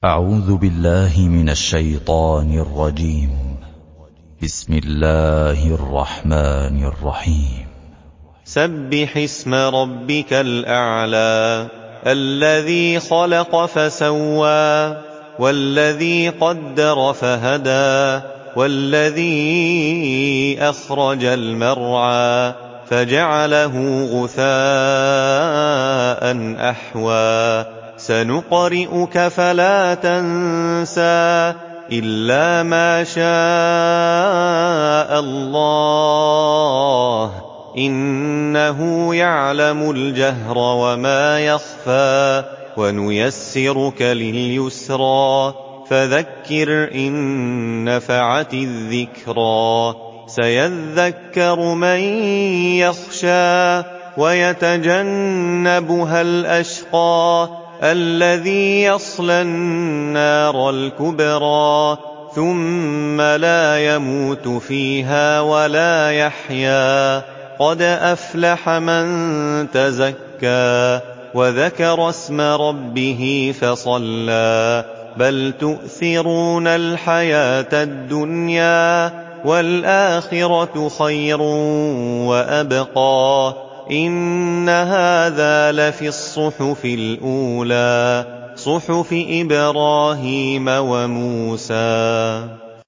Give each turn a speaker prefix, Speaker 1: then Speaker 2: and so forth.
Speaker 1: أعوذ بالله من الشيطان الرجيم. بسم الله الرحمن الرحيم.
Speaker 2: سبح اسم ربك الأعلى الذي خلق فسوى والذي قدر فهدى والذي أخرج المرعى فجعله غثاء أحوى سنقرئك فلا تنسى إلا ما شاء الله إنه يعلم الجهر وما يخفى ونيسرك لليسرى فذكر إن نفعت الذكرى سيذكر من يخشى ويتجنبها الأشقى الذي يصلى النار الكبرى ثم لا يموت فيها ولا يحيا قد أفلح من تزكى وذكر اسم ربه فصلى بل تؤثرون الحياة الدنيا والآخرة خير وأبقى إن هذا لفي الصحف الأولى صحف إبراهيم وموسى.